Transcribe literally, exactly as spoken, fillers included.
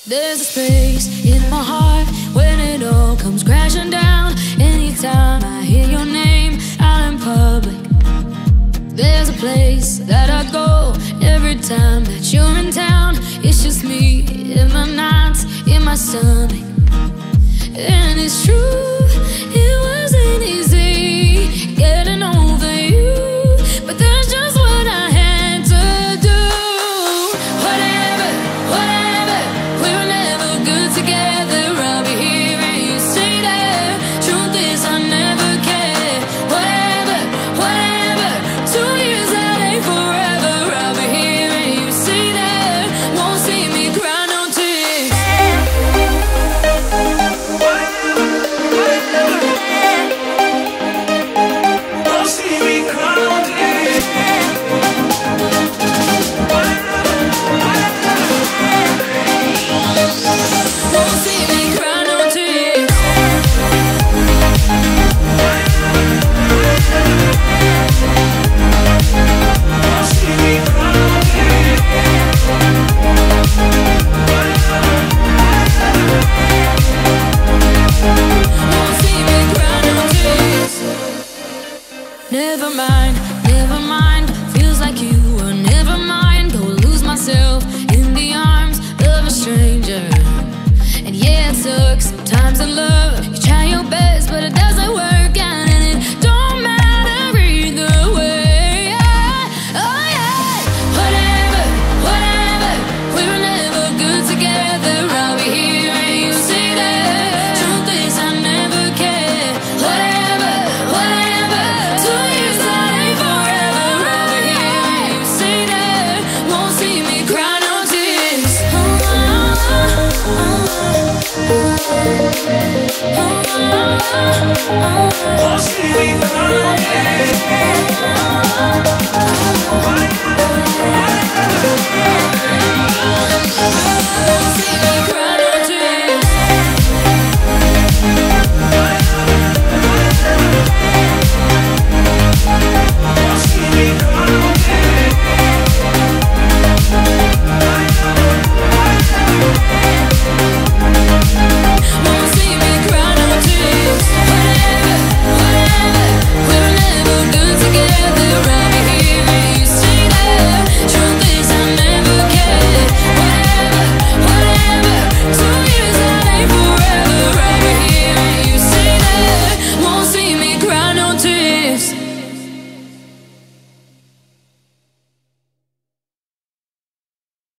There's a space in my heart when it all comes crashing down. Anytime I hear your name out in public, there's a place that I go every time that you're in town. It's just me in my nights, in my stomach. And it's true, it wasn't easy getting over you, but that's just what I had to do. Whatever, whatever, we were never good together. I'll be here and you say that. Truth is I never cared. Whatever, whatever, two years that ain't forever. I'll be here and you say that. Won't see me cry no tears. Won't see me cry no tears. Won't see me cry no tears. Won't see me cry no tears. Won't see me cry no tears. Never mind, never mind. Feels like you were never mind. Go lose myself in the arms of a stranger. And yeah, it sucks sometimes in love. You try your best, but it doesn't work out, and it don't matter either way. Yeah. Oh yeah. Whatever, whatever. We were never good together. I'll be here and you say that. Truth is I never cared. Whatever, whatever. Two years that ain't forever. I'll be here and you say that. Won't see me cry no tears. Oh, oh, oh, oh. Won't see me cry no tears.